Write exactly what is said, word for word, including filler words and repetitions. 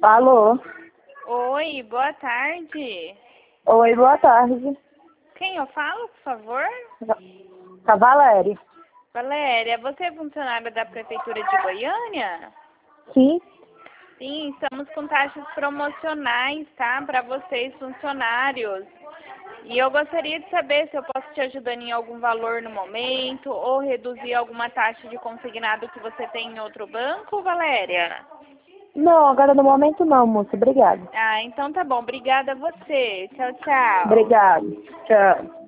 Alô? Oi, boa tarde. Oi, boa tarde. Quem eu falo, por favor? Tá, Valéria. Valéria, você é funcionária da Prefeitura de Goiânia? Sim. Sim, estamos com taxas promocionais, tá? Para vocês, funcionários. E eu gostaria de saber se eu posso te ajudar em algum valor no momento ou reduzir alguma taxa de consignado que você tem em outro banco, Valéria? Não, agora no momento não, moça. Obrigada. Ah, então tá bom. Obrigada a você. Tchau, tchau. Obrigada. Tchau.